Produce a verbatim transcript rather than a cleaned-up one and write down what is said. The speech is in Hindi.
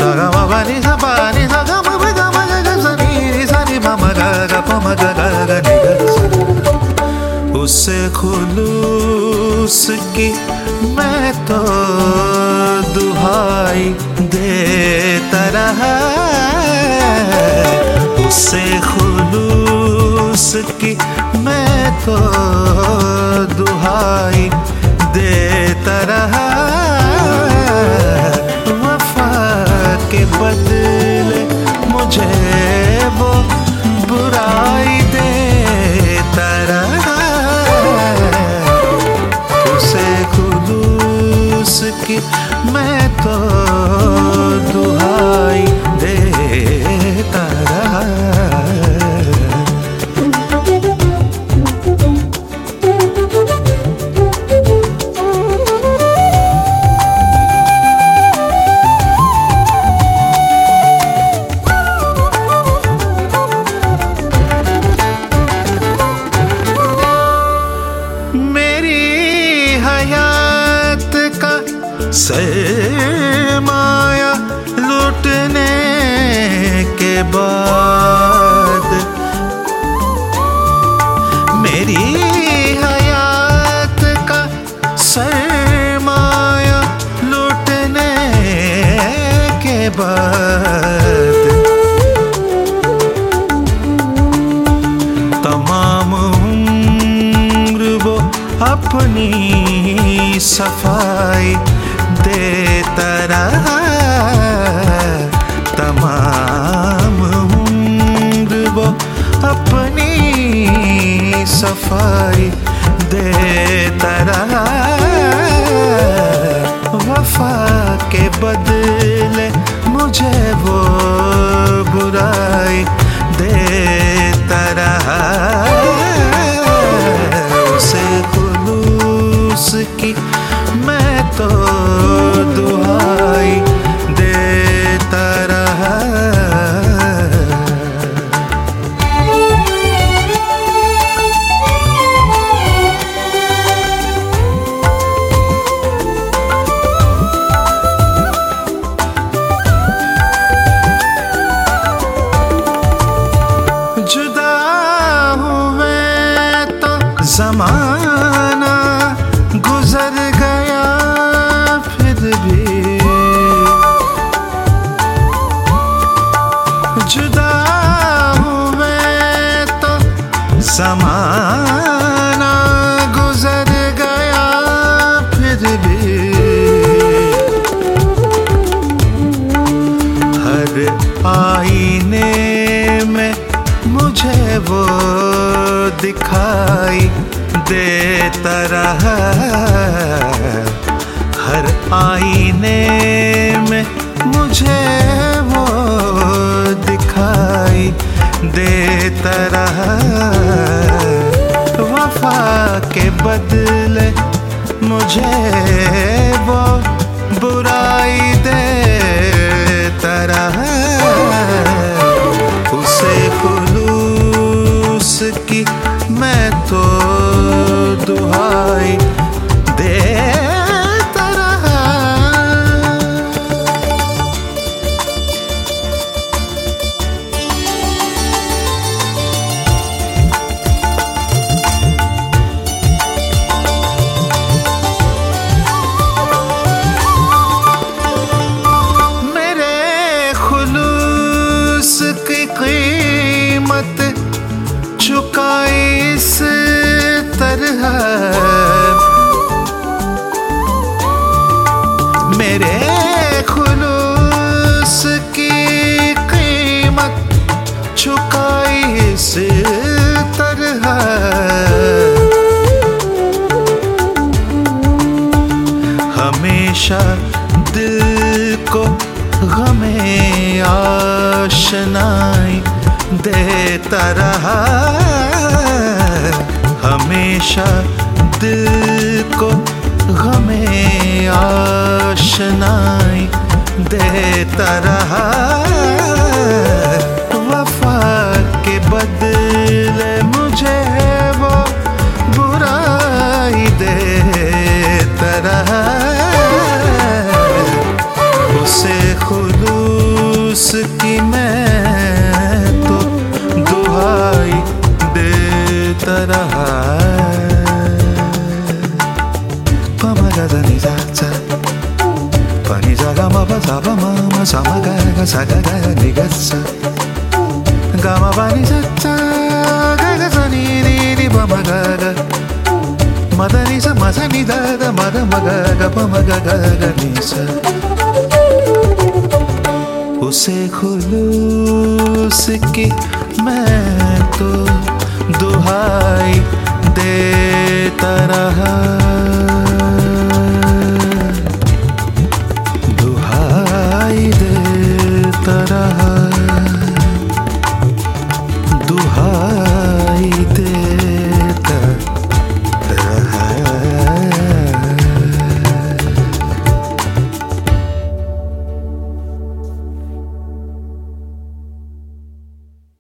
सा गा मा पा नि सा पा नि सा गा मा पा गा मा गा गा सा नि सा नि पा मा गा गा पा मा गा गा गा नि गा सा। उससे खुलूस की मैं तो दुहाई देता रहा, उससे खुलूस की मैं तो दुहाई देता रहा। वफा के बदले मुझे वो बुराई देता रहा, उसे खुलूस की मैं तो दुहाई देता रहा। सरमाया लूटने के बाद मेरी हयात का सरमाया लूटने के बाद तमाम उम्र वो अपनी सफाई देता रहा, तमाम उम्र वो अपनी सफाई देता रहा। वफा के बदले मुझे वो बुराई देता रहा, उसे खुलूस की मैं तो दुहाई देता रहा। जुदा हूँ मैं तो ज़माना गुजर गया फिर भी, जुदा हूँ मैं तो ज़माना गुजर गया फिर भी। हर आईने में मुझे वो दिखाई देता रहा, हर आईने में मुझे वो दिखाई देता रहा। वफा के बदले मुझे वो बुराई देता रहा, उसे खुलूस की मैं तो दुहाई देता रहा। मेरे खुलूस की कीमत चुकाई इस तरह, मेरे खुलूस की कीमत चुकाई इस तरह। हमेशा दिल को गमे आशनाई देता रहा, हमेशा दिल को गमे आशनाई देता रहा। वफा के बदले मुझे वो बुराई देता रहा, उसे खुलूस उसकी मैं तो दुहाई देता रहा। पमगदनि सा सा पनि सा गा मा पा सा पा मा मा सा मा गा गा सा गा गा नि गा सा गा मा पा नि सा सा गा गा सा नि नि नि पा मा गा गा मा दा नि सा मा सा नि दा दा मा दा मा गा गा पा मा गा गा गा नि सा। उसे खुलूस की मैं तो दुहाई देता रहा, दुहाई देता रहा।